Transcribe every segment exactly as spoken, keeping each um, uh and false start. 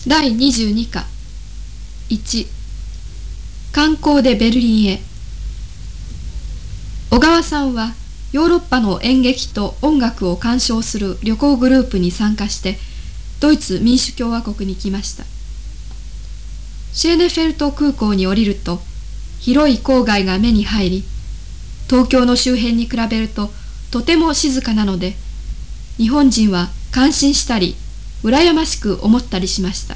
だいにじゅうに課いち観光でベルリンへ。小川さんはヨーロッパの演劇と音楽を鑑賞する旅行グループに参加してドイツ民主共和国に来ました。シェーネフェルト空港に降りると広い郊外が目に入り、東京の周辺に比べるととても静かなので、日本人は感心したり羨ましく思ったりしました。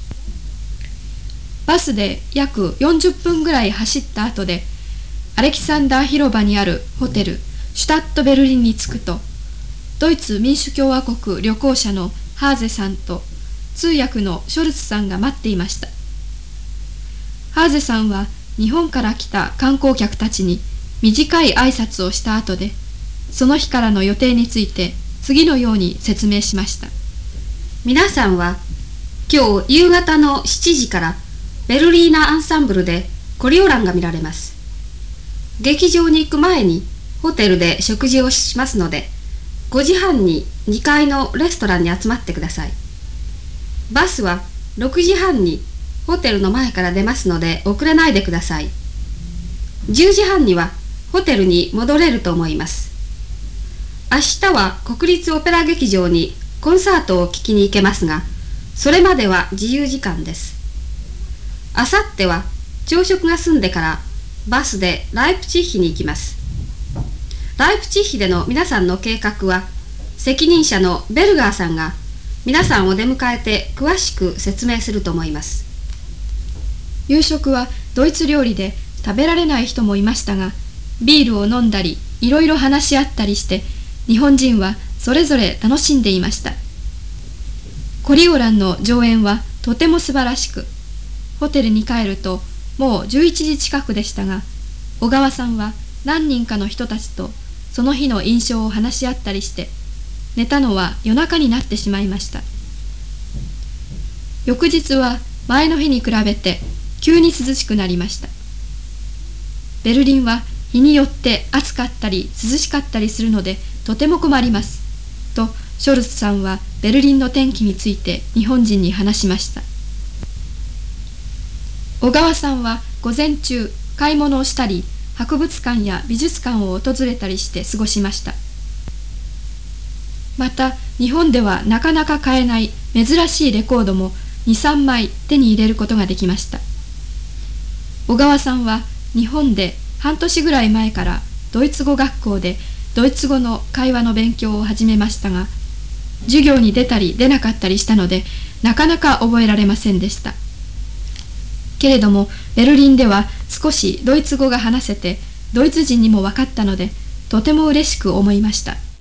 バスで約よんじゅっぷんぐらい走った後で、アレキサンダー広場にあるホテルシュタットベルリンに着くと、ドイツ民主共和国旅行者のハーゼさんと通訳のショルツさんが待っていました。ハーゼさんは日本から来た観光客たちに短い挨拶をした後で、その日からの予定について次のように説明しました。 皆さんは今日夕方のしちじからベルリーナアンサンブルでコリオランが見られます。劇場に行く前にホテルで食事をしますので、ごじはんににかいのレストランに集まってください。バスはろくじはんにホテルの前から出ますので遅れないでください。じゅうじはんにはホテルに戻れると思います。明日は国立オペラ劇場にコンサートを聴きに行けますが、それまでは自由時間です。あさっては朝食が済んでからバスでライプチッヒに行きます。ライプチッヒでの皆さんの計画は、責任者のベルガーさんが皆さんを出迎えて詳しく説明すると思います。 夕食はドイツ料理で食べられない人もいましたが、ビールを飲んだりいろいろ話し合ったりして、日本人はそれぞれ楽しんでいました。コリオランの上演はとても素晴らしく、ホテルに帰るともうじゅういちじ近くでしたが、小川さんは何人かの人たちとその日の印象を話し合ったりして、寝たのは夜中になってしまいました。翌日は前の日に比べて急に涼しくなりました。ベルリンは日によって暑かったり涼しかったりするのでとても困りますと、ショルツさんはベルリンの天気について日本人に話しました。小川さんは午前中買い物をしたり博物館や美術館を訪れたりして過ごしました。また日本ではなかなか買えない珍しいレコードもに、さんまい手に入れることができました。小川さんは日本で半年ぐらい前からドイツ語学校でドイツ語の会話の勉強を始めましたが、授業に出たり出なかったりしたのでなかなか覚えられませんでした。けれどもベルリンでは少しドイツ語が話せてドイツ人にも分かったのでとても嬉しく思いました。